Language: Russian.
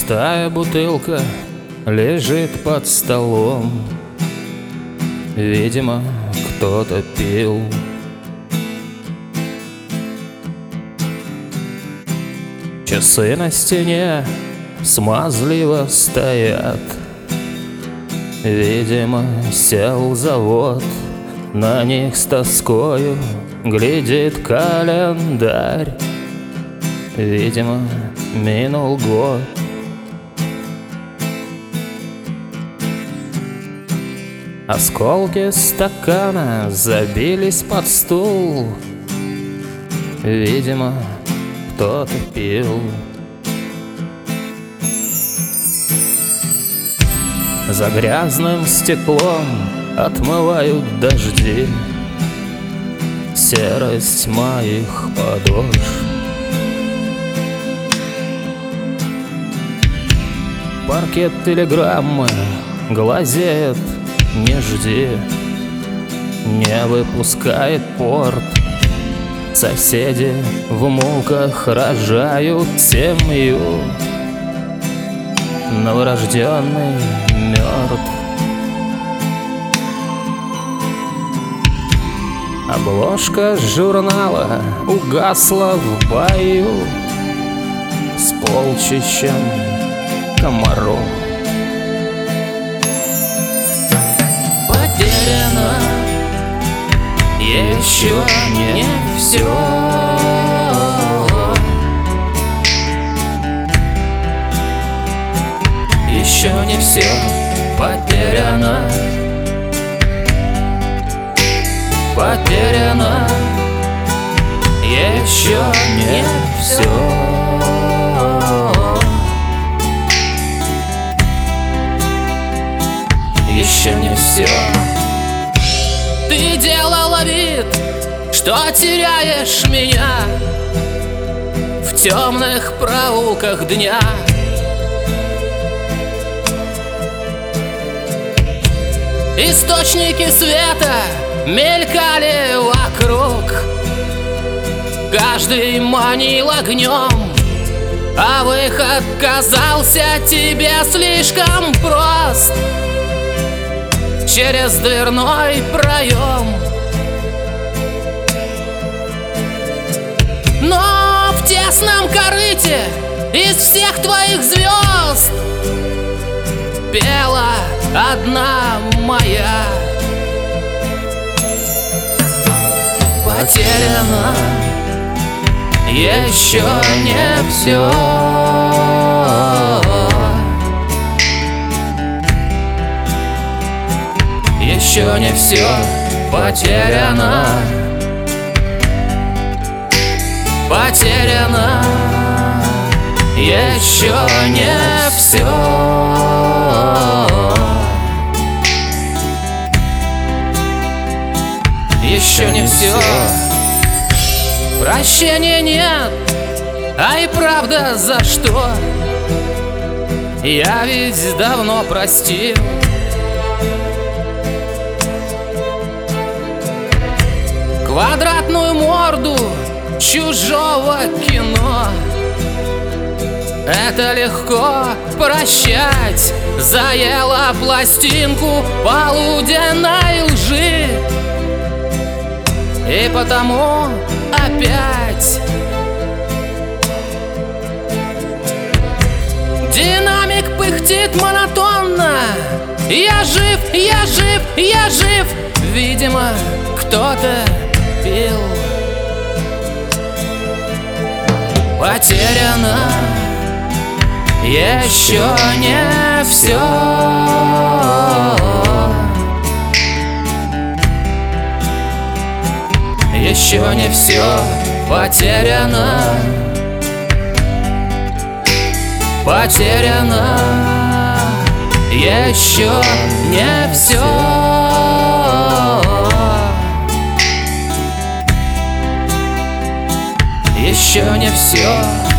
Пустая бутылка лежит под столом. Видимо, кто-то пил. Часы на стене смазливо стоят. Видимо, сел завод, на них с тоскою глядит календарь. Видимо, минул год. Осколки стакана забились под стул. Видимо, кто-то пил. За грязным стеклом отмывают дожди серость моих подошв. Паркет телеграммы глазеет, не жди, не выпускает порт. Соседи в муках рожают семью. Новорожденный мертв. Обложка журнала угасла в бою с полчищем комаров. Потеряно еще не все. Еще не все потеряно. Потеряно еще не все. Еще не все. Ты делала вид, что теряешь меня в темных проулках дня. Источники света мелькали вокруг, каждый манил огнем, а выход казался тебе слишком прост. Через дверной проем. Но в тесном корыте из всех твоих звезд пела одна моя. Потеряно еще не все. Еще не все потеряно. Потеряно еще не все. Еще не все. Прощения нет, а и правда за что? Я ведь давно простил. Квадратную морду чужого кино. Это легко прощать. Заела пластинку полуденной лжи. И потому опять динамик пыхтит монотонно. Я жив, я жив, я жив. Видимо, кто-то пил. Потеряно еще не все. Еще не все потеряно. Потеряно еще не все. Еще не все.